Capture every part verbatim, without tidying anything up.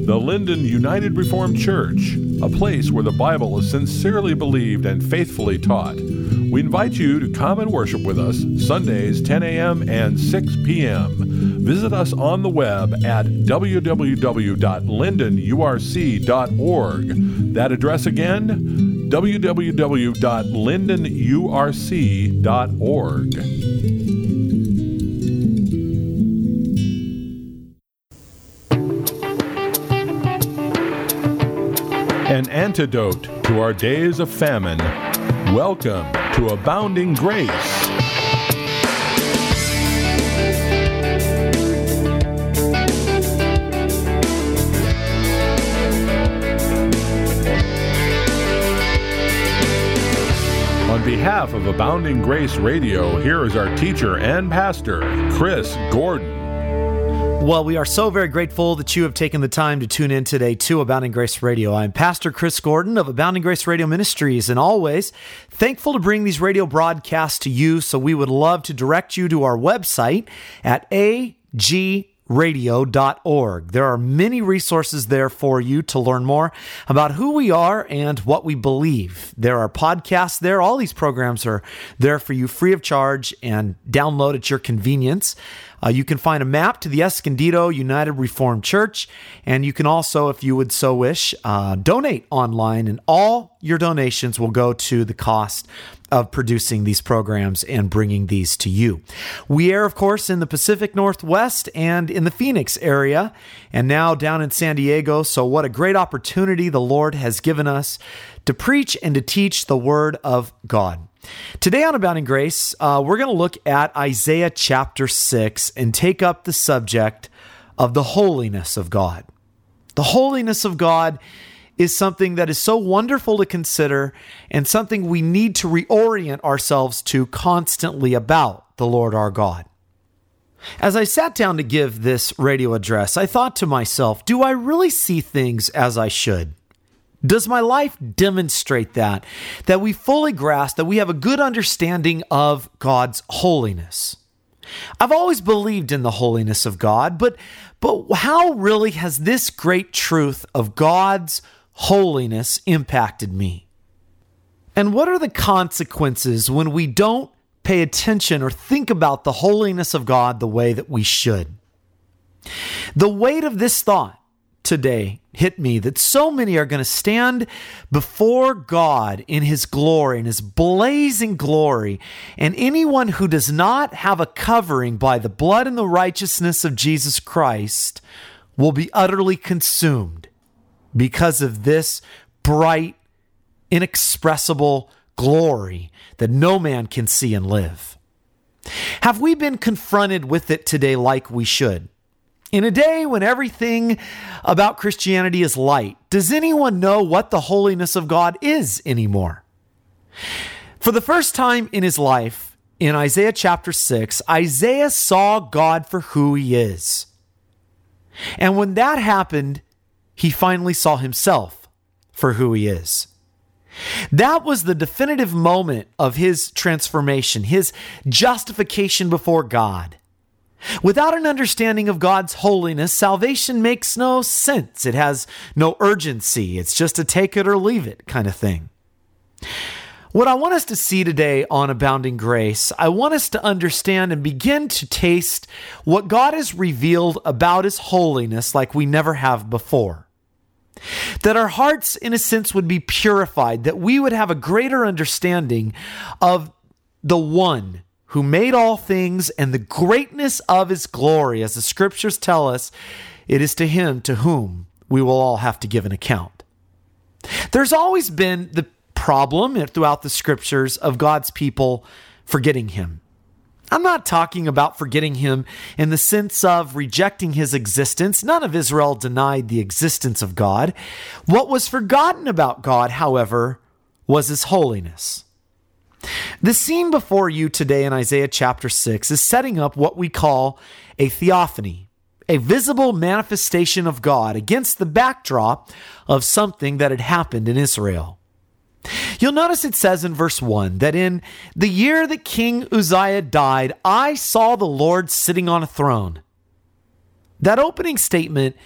The Linden United Reformed Church, a place where the Bible is sincerely believed and faithfully taught. We invite you to come and worship with us Sundays ten a.m. and six p.m. Visit us on the web at w w w dot linden u r c dot org. That address again, w w w dot linden u r c dot org. An antidote to our days of famine. Welcome to Abounding Grace. On behalf of Abounding Grace Radio, here is our teacher and pastor, Chris Gordon. Well, we are so very grateful that you have taken the time to tune in today to Abounding Grace Radio. I'm Pastor Chris Gordon of Abounding Grace Radio Ministries, and always thankful to bring these radio broadcasts to you, so we would love to direct you to our website at a g radio dot org. There are many resources there for you to learn more about who we are and what we believe. There are podcasts there. All these programs are there for you free of charge and download at your convenience. Uh, you can find a map to the Escondido United Reformed Church, and you can also, if you would so wish, uh, donate online, and all your donations will go to the cost of producing these programs and bringing these to you. We air, of course, in the Pacific Northwest and in the Phoenix area, and now down in San Diego, so what a great opportunity the Lord has given us to preach and to teach the Word of God. Today on Abounding Grace, uh, we're going to look at Isaiah chapter six and take up the subject of the holiness of God. The holiness of God is something that is so wonderful to consider and something we need to reorient ourselves to constantly about the Lord our God. As I sat down to give this radio address, I thought to myself, do I really see things as I should? Does my life demonstrate that? That we fully grasp, that we have a good understanding of God's holiness? I've always believed in the holiness of God, but, but how really has this great truth of God's holiness impacted me? And what are the consequences when we don't pay attention or think about the holiness of God the way that we should? The weight of this thought today hit me that so many are going to stand before God in His glory, in His blazing glory, and anyone who does not have a covering by the blood and the righteousness of Jesus Christ will be utterly consumed because of this bright, inexpressible glory that no man can see and live. Have we been confronted with it today like we should? In a day when everything about Christianity is light, does anyone know what the holiness of God is anymore? For the first time in his life, in Isaiah chapter six, Isaiah saw God for who He is. And when that happened, he finally saw himself for who he is. That was the definitive moment of his transformation, his justification before God. Without an understanding of God's holiness, salvation makes no sense. It has no urgency. It's just a take it or leave it kind of thing. What I want us to see today on Abounding Grace, I want us to understand and begin to taste what God has revealed about His holiness like we never have before. That our hearts, in a sense, would be purified, that we would have a greater understanding of the one who made all things and the greatness of His glory. As the scriptures tell us, it is to Him to whom we will all have to give an account. There's always been the problem throughout the scriptures of God's people forgetting Him. I'm not talking about forgetting Him in the sense of rejecting His existence. None of Israel denied the existence of God. What was forgotten about God, however, was His holiness. The scene before you today in Isaiah chapter six is setting up what we call a theophany, a visible manifestation of God against the backdrop of something that had happened in Israel. You'll notice it says in verse one that in the year that King Uzziah died, I saw the Lord sitting on a throne. That opening statement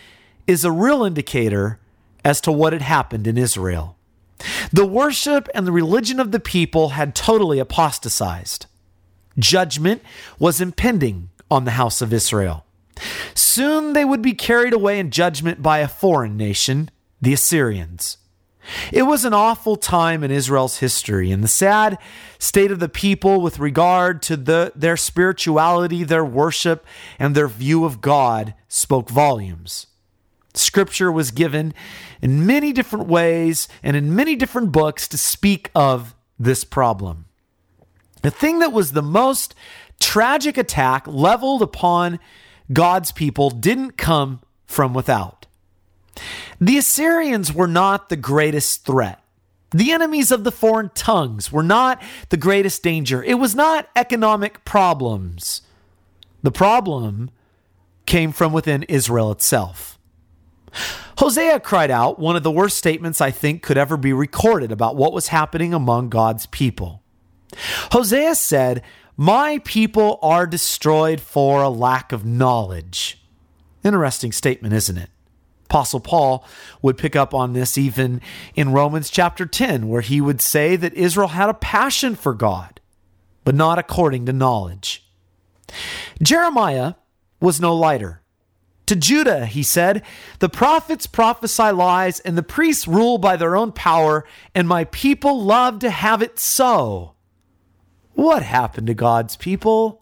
is a real indicator as to what had happened in Israel. The worship and the religion of the people had totally apostatized. Judgment was impending on the house of Israel. Soon they would be carried away in judgment by a foreign nation, the Assyrians. It was an awful time in Israel's history, and the sad state of the people with regard to the, their spirituality, their worship, and their view of God spoke volumes. Scripture was given in many different ways and in many different books to speak of this problem. The thing that was the most tragic attack leveled upon God's people didn't come from without. The Assyrians were not the greatest threat. The enemies of the foreign tongues were not the greatest danger. It was not economic problems. The problem came from within Israel itself. Hosea cried out one of the worst statements I think could ever be recorded about what was happening among God's people. Hosea said, "My people are destroyed for a lack of knowledge." Interesting statement, isn't it? Apostle Paul would pick up on this even in Romans chapter ten, where he would say that Israel had a passion for God, but not according to knowledge. Jeremiah was no lighter. To Judah, he said, "The prophets prophesy lies, and the priests rule by their own power, and my people love to have it so." What happened to God's people?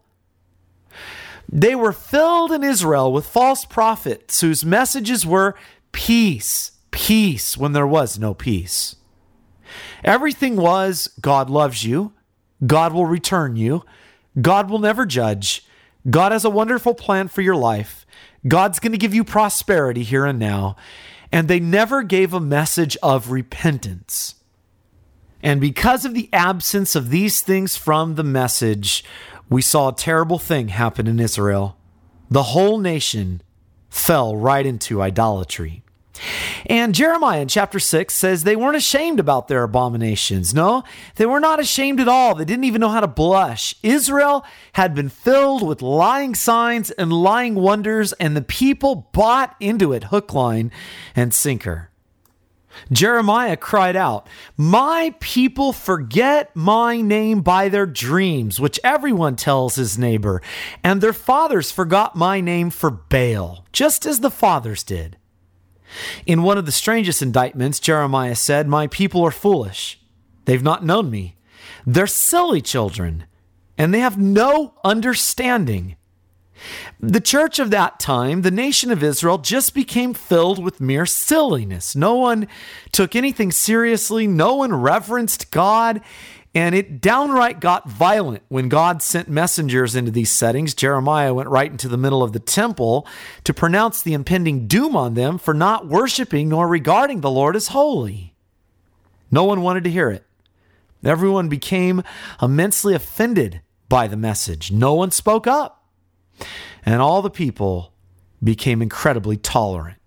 They were filled in Israel with false prophets whose messages were peace, peace when there was no peace. Everything was, God loves you, God will return you, God will never judge, God has a wonderful plan for your life, God's going to give you prosperity here and now, and they never gave a message of repentance. And because of the absence of these things from the message, we saw a terrible thing happen in Israel. The whole nation fell right into idolatry. And Jeremiah in chapter six says they weren't ashamed about their abominations. No, they were not ashamed at all. They didn't even know how to blush. Israel had been filled with lying signs and lying wonders, and the people bought into it hook, line, and sinker. Jeremiah cried out, "My people forget my name by their dreams, which everyone tells his neighbor, and their fathers forgot my name for Baal, just as the fathers did." In one of the strangest indictments, Jeremiah said, "My people are foolish. They've not known me. They're silly children, and they have no understanding." The church of that time, the nation of Israel, just became filled with mere silliness. No one took anything seriously. No one reverenced God. And it downright got violent when God sent messengers into these settings. Jeremiah went right into the middle of the temple to pronounce the impending doom on them for not worshiping nor regarding the Lord as holy. No one wanted to hear it. Everyone became immensely offended by the message. No one spoke up. And all the people became incredibly tolerant.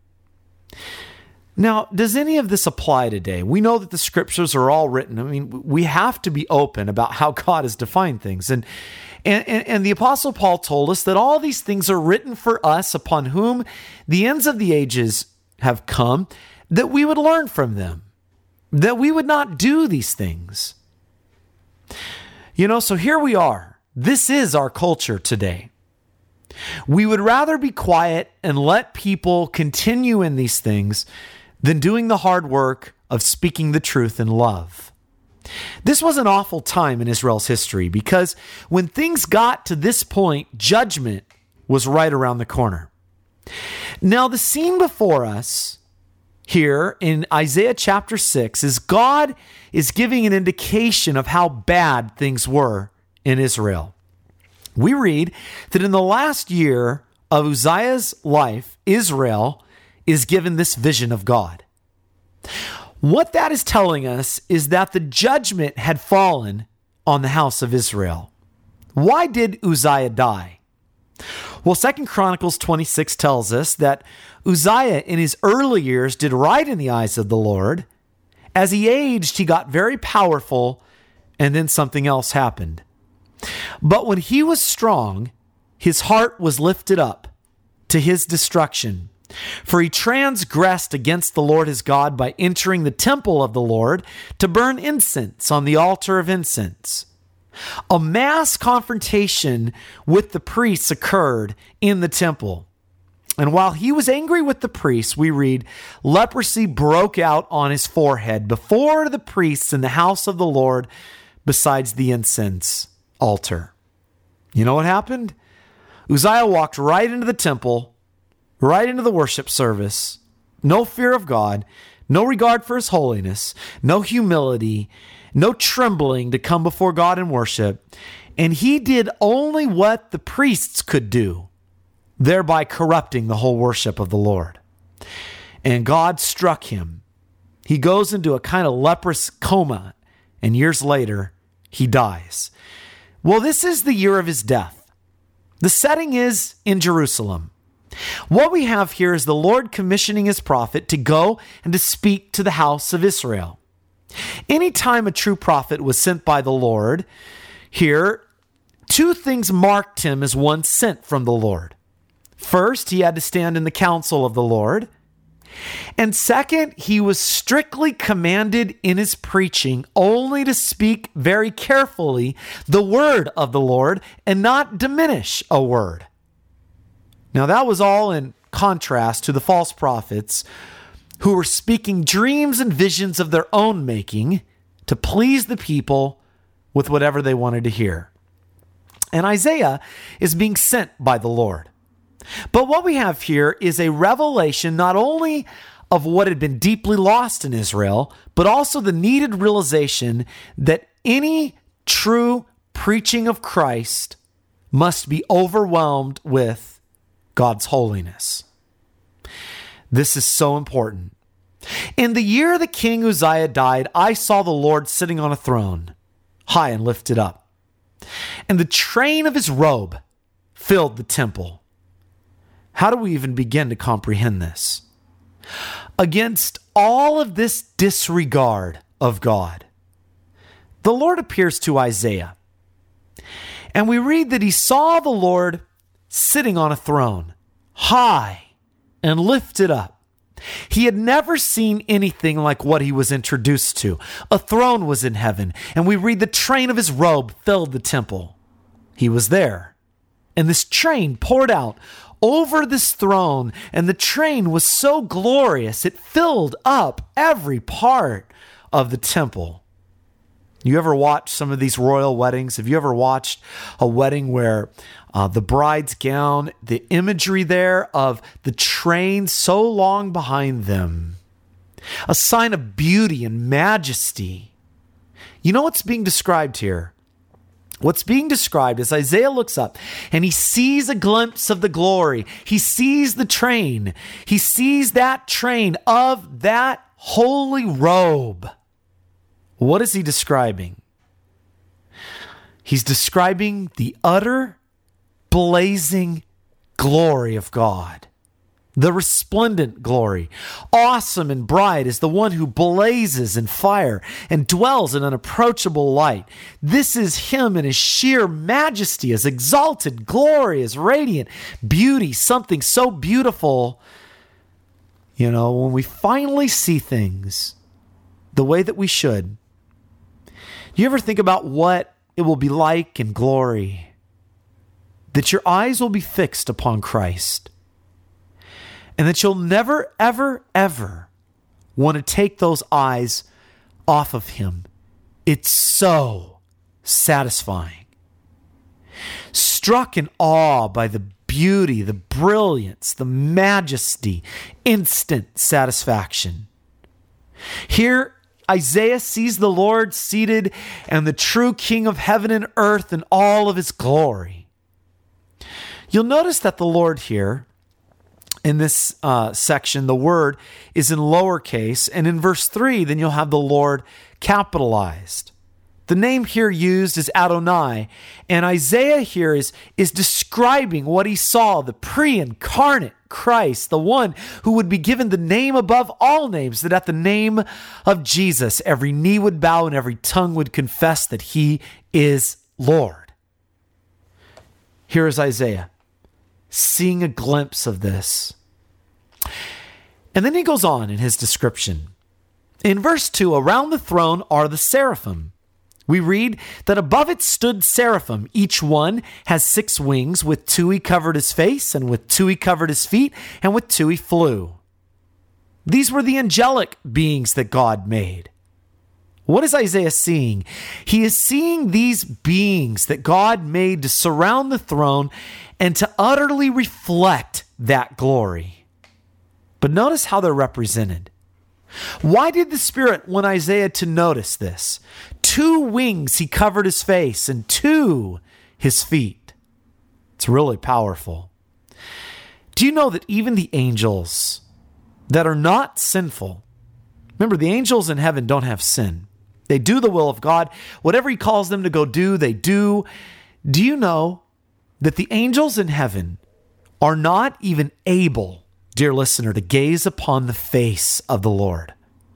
Now, does any of this apply today? We know that the scriptures are all written. I mean, we have to be open about how God has defined things. And, and, and the Apostle Paul told us that all these things are written for us, upon whom the ends of the ages have come, that we would learn from them, that we would not do these things. You know, so here we are. This is our culture today. We would rather be quiet and let people continue in these things than doing the hard work of speaking the truth in love. This was an awful time in Israel's history, because when things got to this point, judgment was right around the corner. Now, the scene before us here in Isaiah chapter six is God is giving an indication of how bad things were in Israel. We read that in the last year of Uzziah's life, Israel is given this vision of God. What that is telling us is that the judgment had fallen on the house of Israel. Why did Uzziah die? Well, Second Chronicles twenty-six tells us that Uzziah in his early years did right in the eyes of the Lord. As he aged, he got very powerful, and then something else happened. But when he was strong, his heart was lifted up to his destruction. For he transgressed against the Lord his God by entering the temple of the Lord to burn incense on the altar of incense. A mass confrontation with the priests occurred in the temple. And while he was angry with the priests, we read, leprosy broke out on his forehead before the priests in the house of the Lord besides the incense altar. You know what happened? Uzziah walked right into the temple, right into the worship service. No fear of God, no regard for his holiness, no humility, no trembling to come before God and worship. And he did only what the priests could do, thereby corrupting the whole worship of the Lord. And God struck him. He goes into a kind of leprous coma, and years later, he dies. Well, this is the year of his death. The setting is in Jerusalem. What we have here is the Lord commissioning his prophet to go and to speak to the house of Israel. Anytime a true prophet was sent by the Lord, here, two things marked him as one sent from the Lord. First, he had to stand in the counsel of the Lord. And second, he was strictly commanded in his preaching only to speak very carefully the word of the Lord and not diminish a word. Now, that was all in contrast to the false prophets who were speaking dreams and visions of their own making to please the people with whatever they wanted to hear. And Isaiah is being sent by the Lord. But what we have here is a revelation not only of what had been deeply lost in Israel, but also the needed realization that any true preaching of Christ must be overwhelmed with God's holiness. This is so important. In the year that King Uzziah died, I saw the Lord sitting on a throne, high and lifted up, and the train of his robe filled the temple. How do we even begin to comprehend this? Against all of this disregard of God, the Lord appears to Isaiah. And we read that he saw the Lord sitting on a throne, high and lifted up. He had never seen anything like what he was introduced to. A throne was in heaven, and we read the train of his robe filled the temple. He was there, and this train poured out over this throne, and the train was so glorious, it filled up every part of the temple. You ever watch some of these royal weddings? Have you ever watched a wedding where uh, the bride's gown, the imagery there of the train so long behind them, a sign of beauty and majesty? You know what's being described here? What's being described is Isaiah looks up and he sees a glimpse of the glory. He sees the train. He sees that train of that holy robe. What is he describing? He's describing the utter, blazing glory of God. The resplendent glory, awesome and bright, is the one who blazes in fire and dwells in unapproachable light. This is him in his sheer majesty, his exalted glory, his radiant beauty, something so beautiful. You know, when we finally see things the way that we should, do you ever think about what it will be like in glory? That your eyes will be fixed upon Christ. And that you'll never, ever, ever want to take those eyes off of him. It's so satisfying. Struck in awe by the beauty, the brilliance, the majesty, instant satisfaction. Here, Isaiah sees the Lord seated and the true King of heaven and earth in all of his glory. You'll notice that the Lord here, in this uh, section, the word is in lowercase, and in verse three, then you'll have the Lord capitalized. The name here used is Adonai, and Isaiah here is, is describing what he saw, the pre-incarnate Christ, the one who would be given the name above all names, that at the name of Jesus, every knee would bow and every tongue would confess that he is Lord. Here is Isaiah, seeing a glimpse of this. And then he goes on in his description. In verse two, around the throne are the seraphim. We read that above it stood seraphim. Each one has six wings. With two he covered his face, and with two he covered his feet, and with two he flew. These were the angelic beings that God made. What is Isaiah seeing? He is seeing these beings that God made to surround the throne and to utterly reflect that glory. But notice how they're represented. Why did the Spirit want Isaiah to notice this? Two wings he covered his face, and two his feet. It's really powerful. Do you know that even the angels that are not sinful, remember, the angels in heaven don't have sin. They do the will of God. Whatever he calls them to go do, they do. Do you know that the angels in heaven are not even able, dear listener, to gaze upon the face of the Lord?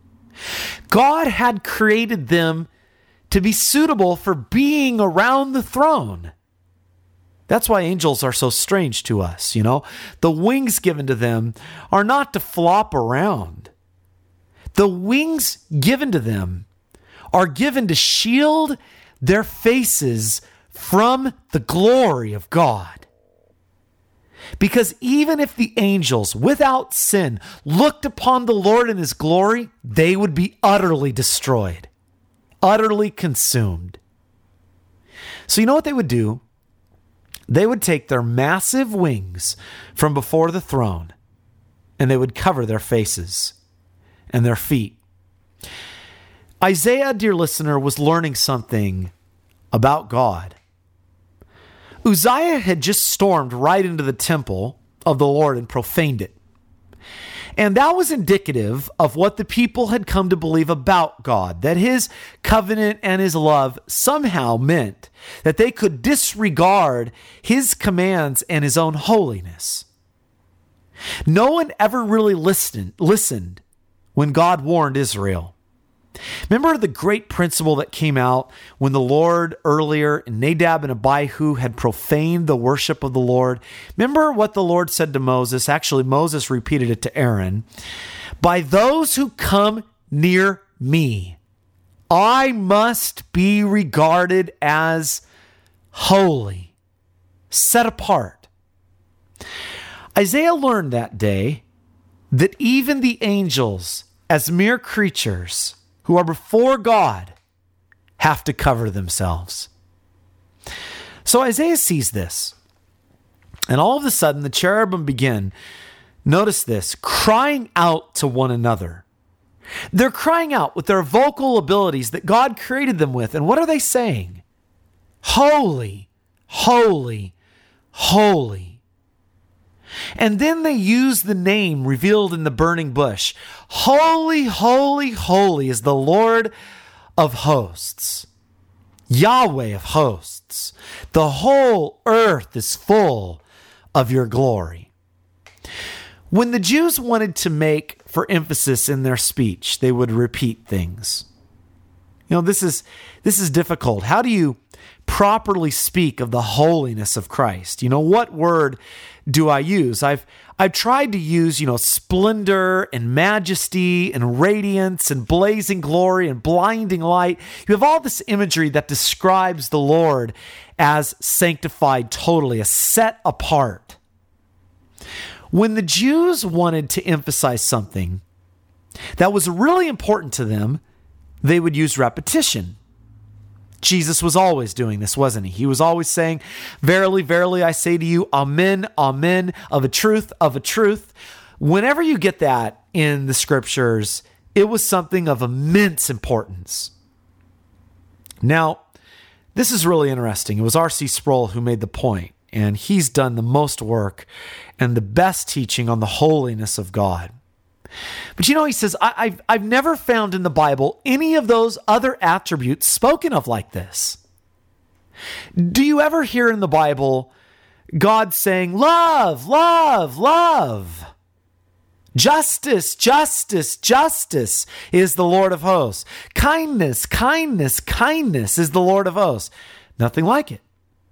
God had created them to be suitable for being around the throne. That's why angels are so strange to us, you know. The wings given to them are not to flop around. The wings given to them are given to shield their faces from the glory of God. Because even if the angels, without sin, looked upon the Lord in his glory, they would be utterly destroyed, utterly consumed. So you know what they would do? They would take their massive wings from before the throne, and they would cover their faces and their feet. Isaiah, dear listener, was learning something about God. Uzziah had just stormed right into the temple of the Lord and profaned it. And that was indicative of what the people had come to believe about God, that his covenant and his love somehow meant that they could disregard his commands and his own holiness. No one ever really listened, listened when God warned Israel. Remember the great principle that came out when the Lord earlier, Nadab and Abihu, had profaned the worship of the Lord? Remember what the Lord said to Moses? Actually, Moses repeated it to Aaron. By those who come near me, I must be regarded as holy, set apart. Isaiah learned that day that even the angels, as mere creatures who are before God, have to cover themselves. So Isaiah sees this. And all of a sudden, the cherubim begin, notice this, crying out to one another. They're crying out with their vocal abilities that God created them with. And what are they saying? Holy, holy, holy. And then they use the name revealed in the burning bush. Holy, holy, holy is the Lord of hosts, Yahweh of hosts. The whole earth is full of your glory. When the Jews wanted to make for emphasis in their speech, they would repeat things. You know, this is this is difficult. How do you properly speak of the holiness of Christ? You know, what word do I use? I've I've tried to use, you know, splendor and majesty and radiance and blazing glory and blinding light. You have all this imagery that describes the Lord as sanctified totally, as set apart. When the Jews wanted to emphasize something that was really important to them, they would use repetition. Jesus was always doing this, wasn't he? He was always saying, verily, verily, I say to you, amen, amen, of a truth, of a truth. Whenever you get that in the scriptures, it was something of immense importance. Now, this is really interesting. It was R C Sproul who made the point, and he's done the most work and the best teaching on the holiness of God. But you know, he says, I, I've, I've never found in the Bible any of those other attributes spoken of like this. Do you ever hear in the Bible God saying, love, love, love? Justice, justice, justice is the Lord of hosts. Kindness, kindness, kindness is the Lord of hosts. Nothing like it.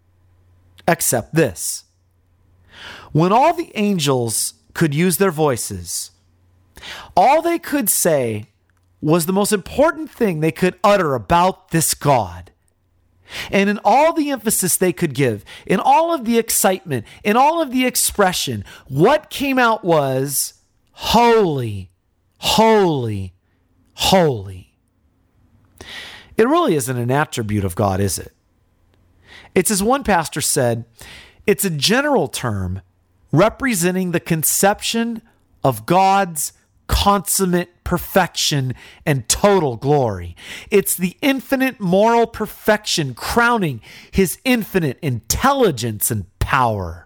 Except this. When all the angels could use their voices All they could say was the most important thing they could utter about this God. And in all the emphasis they could give, in all of the excitement, in all of the expression, what came out was holy, holy, holy. It really isn't an attribute of God, is it? It's, as one pastor said, it's a general term representing the conception of God's consummate perfection and total glory. It's the infinite moral perfection crowning his infinite intelligence and power.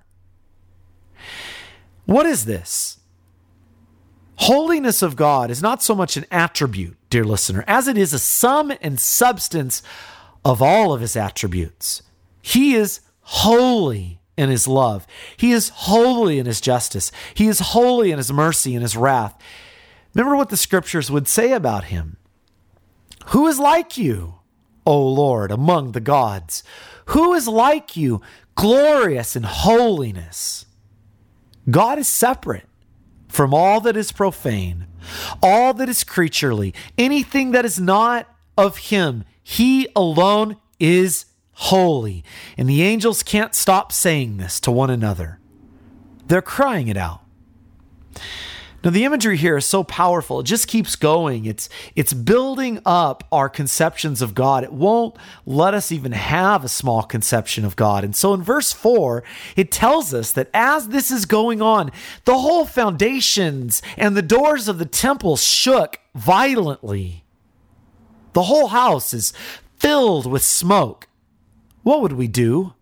What is this? Holiness of God is not so much an attribute, dear listener, as it is a sum and substance of all of his attributes. He is holy in his love. He is holy in his justice. He is holy in his mercy and his wrath. Remember what the scriptures would say about him. Who is like you, O Lord, among the gods? Who is like you, glorious in holiness? God is separate from all that is profane, all that is creaturely, anything that is not of him. He alone is holy. And the angels can't stop saying this to one another. They're crying it out. Now, the imagery here is so powerful. It just keeps going. It's, it's building up our conceptions of God. It won't let us even have a small conception of God. And so in verse four, it tells us that as this is going on, the whole foundations and the doors of the temple shook violently. The whole house is filled with smoke. What would we do?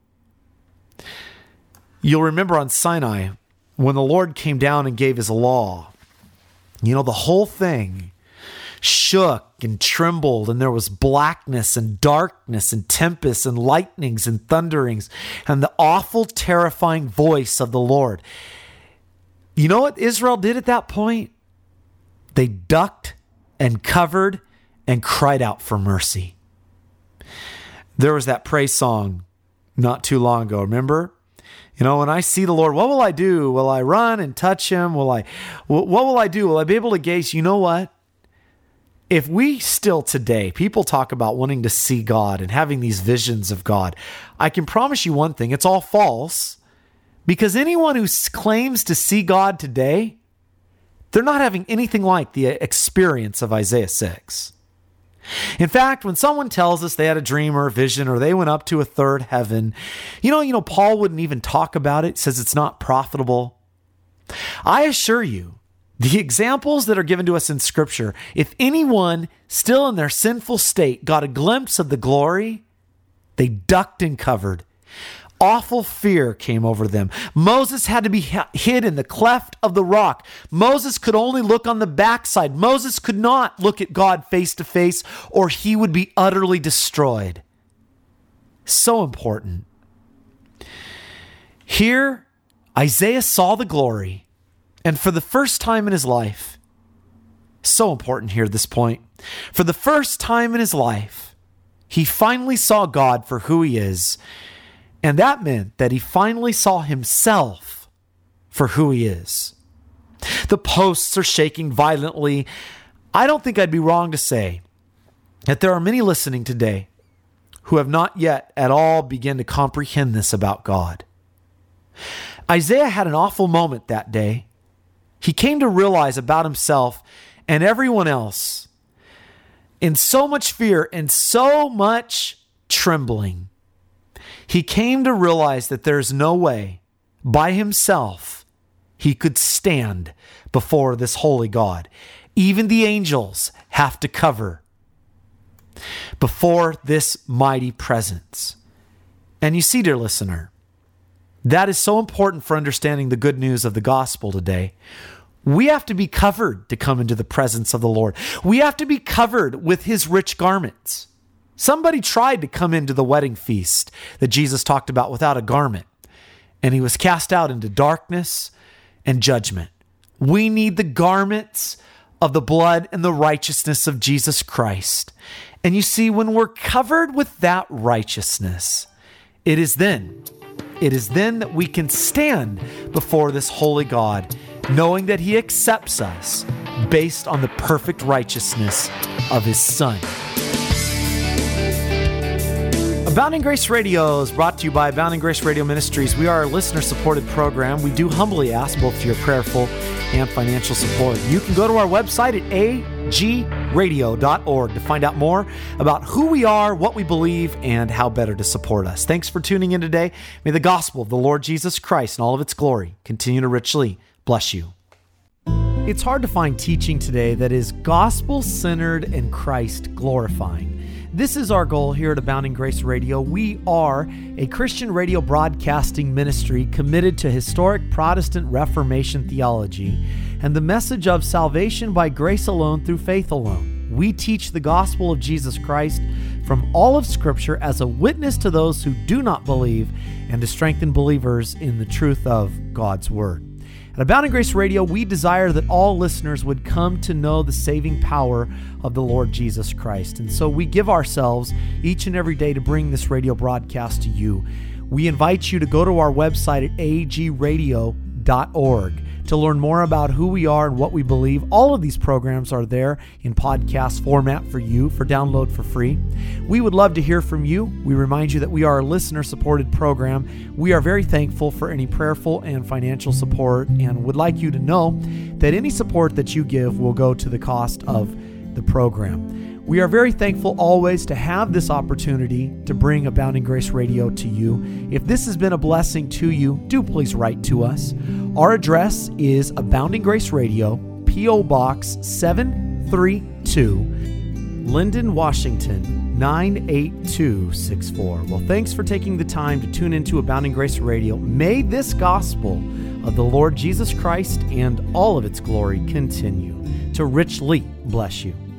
You'll remember on Sinai, when the Lord came down and gave his law, you know, the whole thing shook and trembled, and there was blackness and darkness and tempests and lightnings and thunderings and the awful, terrifying voice of the Lord. You know what Israel did at that point? They ducked and covered and cried out for mercy. There was that praise song not too long ago, remember? You know, when I see the Lord, what will I do? Will I run and touch him? Will I, what will I do? Will I be able to gaze? You know what? If we still today, people talk about wanting to see God and having these visions of God, I can promise you one thing, it's all false, because anyone who claims to see God today, they're not having anything like the experience of Isaiah six. In fact, when someone tells us they had a dream or a vision or they went up to a third heaven, you know, you know, Paul wouldn't even talk about it, says it's not profitable. I assure you, the examples that are given to us in Scripture, if anyone still in their sinful state got a glimpse of the glory, they ducked and covered. Awful fear came over them. Moses had to be hid in the cleft of the rock. Moses could only look on the backside. Moses could not look at God face to face, or he would be utterly destroyed. So important. Here, Isaiah saw the glory, and for the first time in his life, so important here at this point, for the first time in his life, he finally saw God for who he is. And that meant that he finally saw himself for who he is. The posts are shaking violently. I don't think I'd be wrong to say that there are many listening today who have not yet at all begun to comprehend this about God. Isaiah had an awful moment that day. He came to realize about himself and everyone else in so much fear and so much trembling. He came to realize that there's no way by himself he could stand before this holy God. Even the angels have to cover before this mighty presence. And you see, dear listener, that is so important for understanding the good news of the gospel today. We have to be covered to come into the presence of the Lord. We have to be covered with his rich garments. Somebody tried to come into the wedding feast that Jesus talked about without a garment, and he was cast out into darkness and judgment. We need the garments of the blood and the righteousness of Jesus Christ. And you see, when we're covered with that righteousness, it is then, it is then that we can stand before this holy God, knowing that he accepts us based on the perfect righteousness of His Son. Abounding Grace Radio is brought to you by Abounding Grace Radio Ministries. We are a listener-supported program. We do humbly ask both for your prayerful and financial support. You can go to our website at a g radio dot org to find out more about who we are, what we believe, and how better to support us. Thanks for tuning in today. May the gospel of the Lord Jesus Christ and all of its glory continue to richly bless you. It's hard to find teaching today that is gospel-centered and Christ-glorifying. This is our goal here at Abounding Grace Radio. We are a Christian radio broadcasting ministry committed to historic Protestant Reformation theology and the message of salvation by grace alone through faith alone. We teach the gospel of Jesus Christ from all of Scripture as a witness to those who do not believe and to strengthen believers in the truth of God's Word. At Abounding Grace Radio, we desire that all listeners would come to know the saving power of the Lord Jesus Christ. And so we give ourselves each and every day to bring this radio broadcast to you. We invite you to go to our website at a g radio dot org to learn more about who we are and what we believe. All of these programs are there in podcast format for you for download for free. We would love to hear from you. We remind you that we are a listener-supported program. We are very thankful for any prayerful and financial support and would like you to know that any support that you give will go to the cost of the program. We are very thankful always to have this opportunity to bring Abounding Grace Radio to you. If this has been a blessing to you, do please write to us. Our address is Abounding Grace Radio, P O Box seven three two, Linden, Washington, nine eight two six four. Well, thanks for taking the time to tune into Abounding Grace Radio. May this gospel of the Lord Jesus Christ and all of its glory continue to richly bless you.